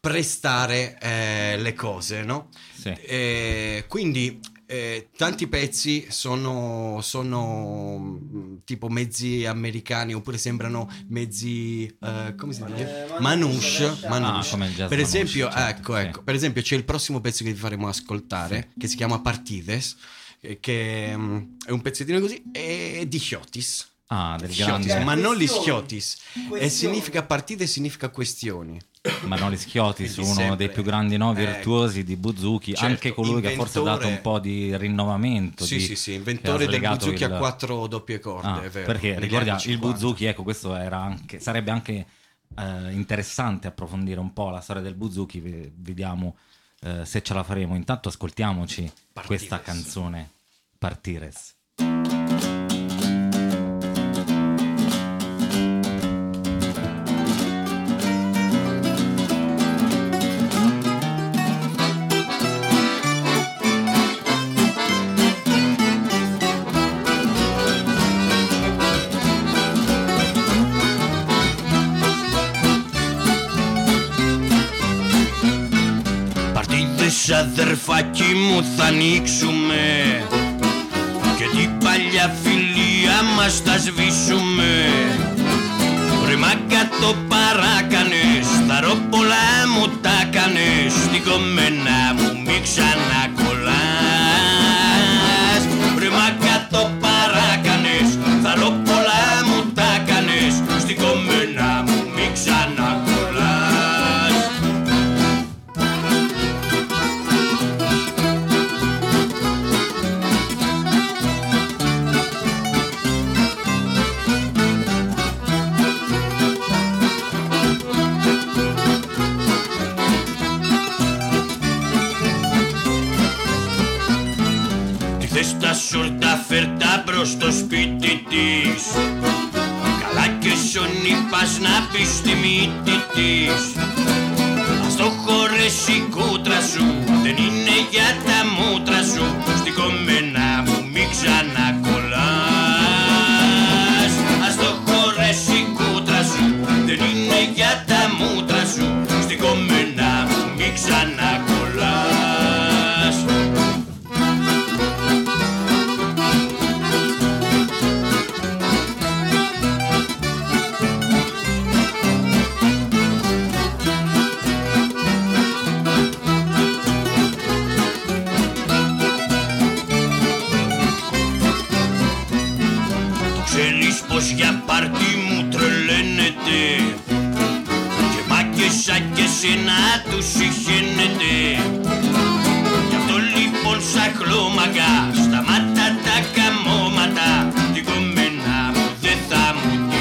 prestare eh, le cose, no? Sì. Eh, quindi eh, tanti pezzi sono, sono mh, tipo mezzi americani oppure sembrano mezzi eh, come si dice? Eh, manouche, manouche. manouche. Ah, come il jazz Per manouche, esempio, certo, ecco, sì. ecco, per esempio c'è il prossimo pezzo che vi faremo ascoltare che si chiama Partides, eh, che mh, è un pezzettino così, è di Chiotis. Ah, del Chiotis, grande ma non gli Questioni. Chiotis. E Questioni. significa partite, significa questioni. Manoli Schiotis, Quindi uno sempre- dei più grandi no, ecco. virtuosi di Buzuki, Certo, anche colui che forse ha dato inventore- un po' di rinnovamento. Sì, di- sì, sì, che ha inventore del slegato buzuki il- a quattro doppie corde, Ah, è vero. perché negli ricordiamo anni il cinquanta. Buzuki, ecco, questo era anche, sarebbe anche eh, interessante approfondire un po' la storia del Buzuki, ve- vediamo eh, se ce la faremo. Intanto ascoltiamoci Partires. questa canzone, Partires. Partίδες αδερφάκι μου θα ανοίξουμε και την παλιά φιλία μας θα σβήσουμε. Ρε μάγκα το παράκανες, τα ρόπολα μου τα κάνες, στην κομμένα μου μη ξανακολλάς. Ρε μάγκα το παράκανες, τα ρόπολα μου τα κάνες, στην κομμένα μου μη ξανακολλάς. Τι θες τα σόρτα φέρτα προς το σπίτι της, καλά και σονί πας να πεις στη μύτη της. Ας το χωρέσει η κούτρα σου, δεν είναι για τα μούτρα σου, στην κομμένα μου μη ξανακολλάς. Ας το χωρέσει η κούτρα σου, δεν είναι για τα μούτρα σου, στην κομμένα μου μη ξανακολλάς. Το ξέρεις πως για πάρτι μου τρελαίνεται και μάκες σαν και σένα τους συχαίνεται. Γι' αυτό λοιπόν σαν χλώμακα σταμάτα τα καμώματα, την κομμένα μου δεν θα μου τη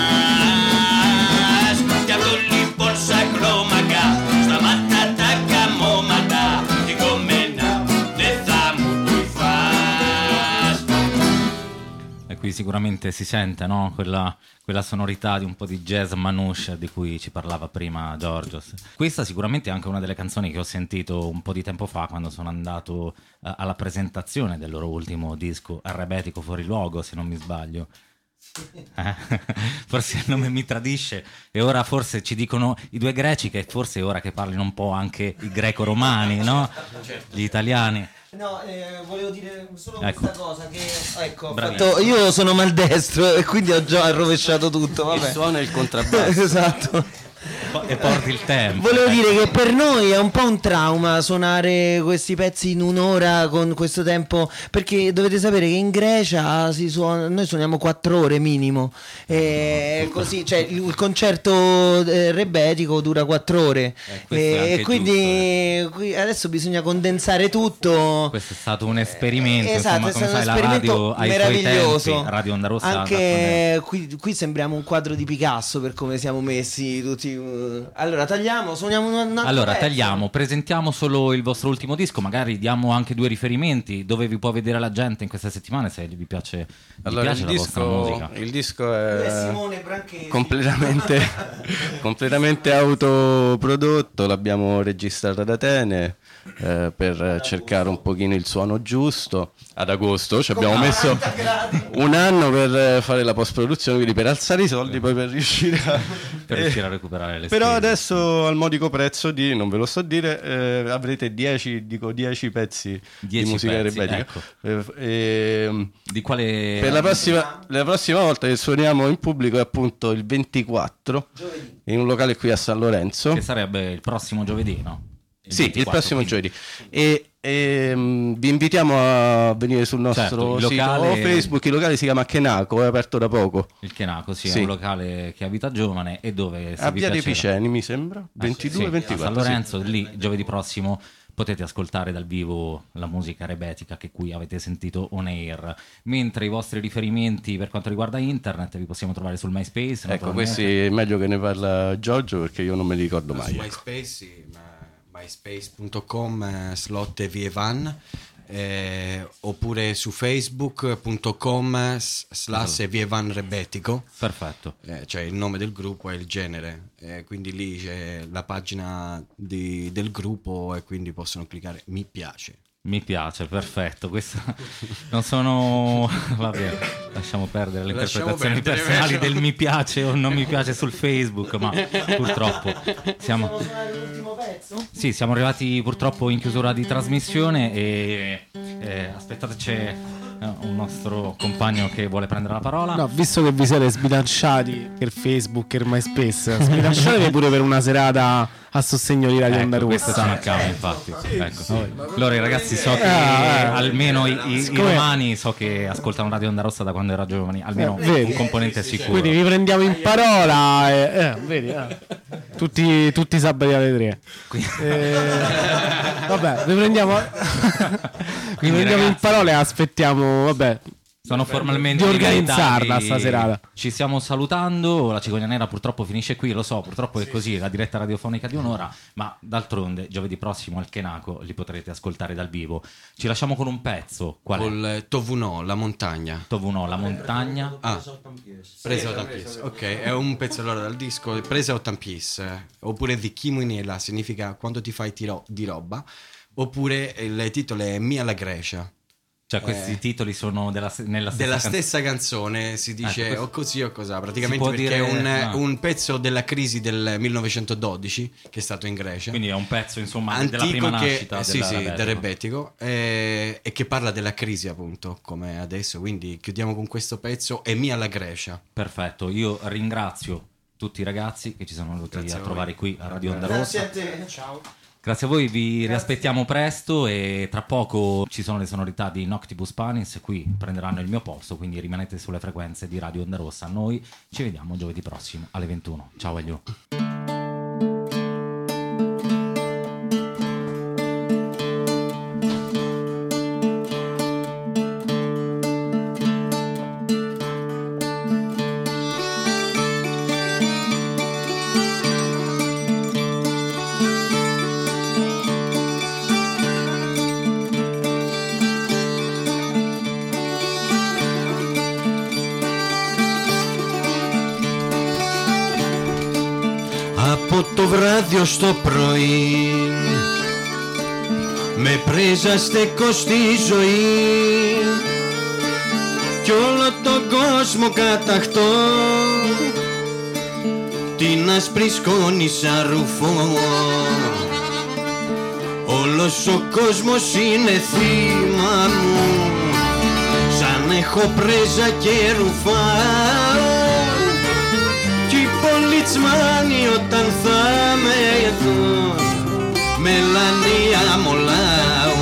φας. Γι' αυτό λοιπόν σαν χλώμακα σταμάτα τα καμώματα, την κομμένα μου δεν θα μου τη φας. E qui sicuramente si sente, no? Quella, quella sonorità di un po' di jazz manouche di cui ci parlava prima Giorgio. Questa sicuramente è anche una delle canzoni che ho sentito un po' di tempo fa quando sono andato eh, alla presentazione del loro ultimo disco, Arrebetico Fuori Luogo, se non mi sbaglio. Eh? Forse il nome mi tradisce e ora forse ci dicono i due greci che forse è ora che parlino un po' anche i greco-romani, no? Gli italiani. No, eh, volevo dire solo Ecco. questa cosa che ecco, ho Bravissimo. fatto, io sono maldestro e quindi ho già rovesciato tutto, vabbè. Il suono e il contrabbasso. Esatto. E porti il tempo. Volevo ecco. dire che per noi è un po' un trauma suonare questi pezzi in un'ora con questo tempo, perché dovete sapere che in Grecia si suona, noi suoniamo quattro ore minimo, e così, cioè il il concerto eh, rebetico dura quattro ore, Eh, questo è e anche quindi qui adesso bisogna condensare tutto. Questo è stato un esperimento, Esatto, insomma, è come stato sai un la esperimento radio ai suoi meraviglioso. tempi, Radio Onda Rossa. Anche qui, qui sembriamo un quadro di Picasso per come siamo messi tutti. uh. Allora tagliamo, suoniamo un, un altro Allora pezzo. tagliamo, presentiamo solo il vostro ultimo disco, magari diamo anche due riferimenti dove vi può vedere la gente in queste settimane se vi piace, vi Allora, piace il la vostra disco, musica. il disco Lui è è Simone Branchesi. completamente, completamente autoprodotto, l'abbiamo registrato ad Atene eh, per cercare un pochino il suono giusto. Ad agosto ci abbiamo messo un anno per fare la post-produzione, quindi per alzare i soldi, poi per riuscire a per Eh, riuscire a recuperare le Però spese. adesso al modico prezzo di, non ve lo so dire, eh, avrete dieci, dico dieci pezzi dieci di musica pezzi, rebetica. ecco. Eh, ehm, Di quale... per la prossima, la prossima volta che suoniamo in pubblico è appunto il ventiquattro in un locale qui a San Lorenzo. Che sarebbe il prossimo giovedì, no? Il Sì, il ventiquattro, prossimo quindi. giovedì. E ehm, vi invitiamo a venire sul nostro Certo, il sito locale- o Facebook. Il locale si chiama Chenaco, è aperto da poco. Il Chenaco, sì, Sì. è un locale che abita giovane e dove se A vi Via dei piacerà- Piceni, mi sembra. ventidue Sì, ventiquattro. a San Lorenzo, sì. lì giovedì prossimo potete ascoltare dal vivo la musica rebetica che qui avete sentito on air, mentre i vostri riferimenti per quanto riguarda internet vi possiamo trovare sul MySpace. Ecco, naturalmente. questi è meglio che ne parla Giorgio perché io non me li ricordo Su mai. ecco. MySpace, sì, ma myspace punto com eh, slot Evievan, eh, oppure su facebook punto com slash Evievan Rebetico, Perfetto. eh, cioè il nome del gruppo e il genere, eh, quindi lì c'è la pagina di- del gruppo e quindi possono cliccare mi piace. Mi piace, perfetto. Questo non sono. Vabbè, lasciamo perdere le Lasciamo interpretazioni perdere, personali vero? del mi piace o non mi piace sul Facebook, ma purtroppo siamo. Possiamo suonare l'ultimo pezzo? Sì, siamo arrivati purtroppo in chiusura di trasmissione e eh, aspettate, c'è eh, un nostro compagno che vuole prendere la parola. No, visto che vi siete sbilanciati per Facebook e MySpace, sbilanciatevi pure per una serata a sostegno di Radio Onda Ecco, questo ci Rossa. mancava infatti. Ecco. Allora i ragazzi so che Ah, almeno i, i- i siccome- romani so che ascoltano Radio Onda Rossa da quando era giovani, almeno Eh, vedi? un componente sicuro. Quindi vi prendiamo in parola, e, eh, vedi, eh. tutti, tutti i sabati alle tre. Eh, vabbè, vi prendiamo, vi Quindi, prendiamo in ragazzi, parola e aspettiamo, vabbè, sono formalmente di organizzarla invitati. sta serata. Ci stiamo salutando. La Cicogna Nera purtroppo finisce qui, lo so, purtroppo è così, la diretta radiofonica di un'ora, ma d'altronde giovedì prossimo al Chenaco li potrete ascoltare dal vivo. Ci lasciamo con un pezzo. Qual è? Col eh, Tovuno, la montagna. Tovuno, la montagna. Ah, presa ottan piece. Ok, è un pezzo allora dal disco Presa ottan piece, eh, oppure di Chimunela, significa quando ti fai tiro- di roba, oppure il titolo è Mia la Grecia. Cioè questi Eh. titoli sono della, nella stessa Della canzone. stessa canzone si dice Ecco, questo- o così o cosà, Si praticamente può perché dire- è un, no. un pezzo della crisi del millenovecentododici che è stato in Grecia. Quindi è un pezzo insomma Antico della prima che, nascita eh, sì, della sì, Rebetico. del Rebetico, eh, e che parla della crisi appunto come adesso, quindi chiudiamo con questo pezzo E Mia la Grecia. Perfetto, io ringrazio tutti i ragazzi che ci sono venuti Grazie a a trovare qui a Radio Onda Grazie Rossa. a te. Ciao. Grazie a voi, vi riaspettiamo presto e tra poco ci sono le sonorità di Noctibus Panis, qui prenderanno il mio posto, quindi rimanete sulle frequenze di Radio Onda Rossa. Noi ci vediamo giovedì prossimo alle ventuno. Ciao Elio. Από το βράδυ ως το πρωί με πρίζα στεκώ στη ζωή κι όλο τον κόσμο κατακτώ την άσπρη σκόνη σαν ρουφό. Όλος ο κόσμος είναι θύμα μου σαν έχω πρέζα και ρουφάω κι οι πολιτσμάνοι όταν θα με δουν μελανία μολάω.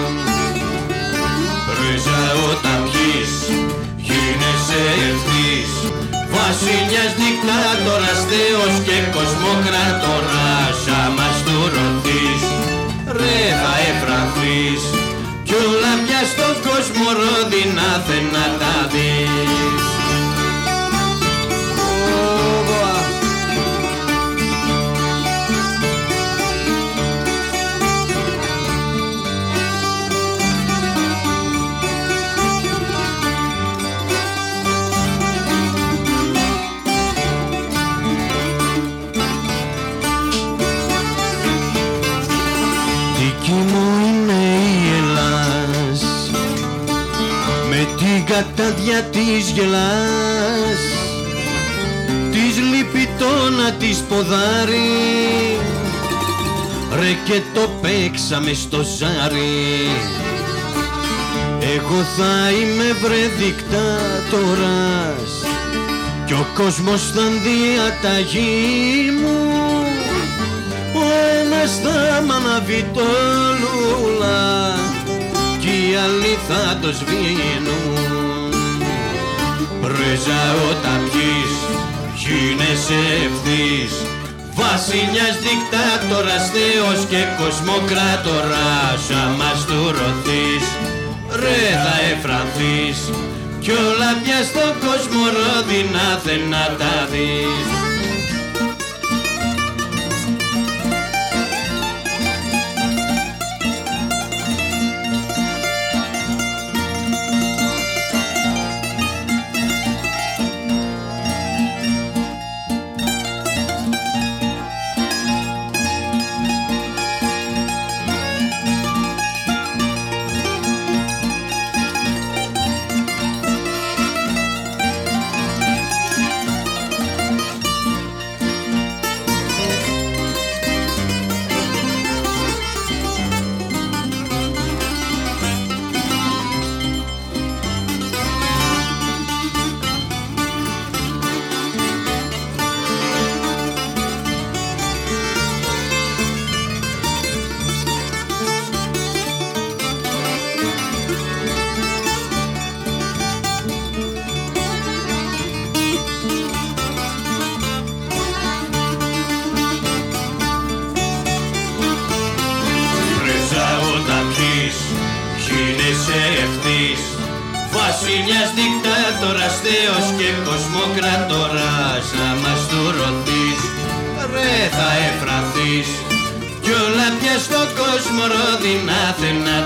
Πρέζα όταν πιείς γίνεσαι ευθύς βασιλιάς, δικτάτορας, θεός και κοσμοκράτορας άμα στουρωθείς ρε θα εφρανθείς κι όλα πια στον κόσμο ρόδινα θε να τα δεις. Δική μου είναι η Ελλάς με την κατάδια της γελάς της λυπητό να της ποδάρει, ρε και το παίξαμε στο ζάρι. Εγώ θα είμαι βρε δικτάτορας κι ο κόσμος θα διαταγή μου. Ο ένας θα μ' αναβεί το λουλά κι οι άλλοι θα το σβήνουν. Πρέζα όταν πιείς γίνεσαι ευθύς, βασιλιάς, δικτάτορας, θεός και κοσμοκράτορας. Άμα στουρωθείς ρε θα εφρανθείς κι όλα πια στον κόσμο ρόδινα θε να τα δεις. Βασιλιάς, δικτάτορας, θεός και κοσμοκράτορας. Άμα στουρωθείς ρε θα εφρανθείς κι όλα πια στον κόσμο ρόδινα θε να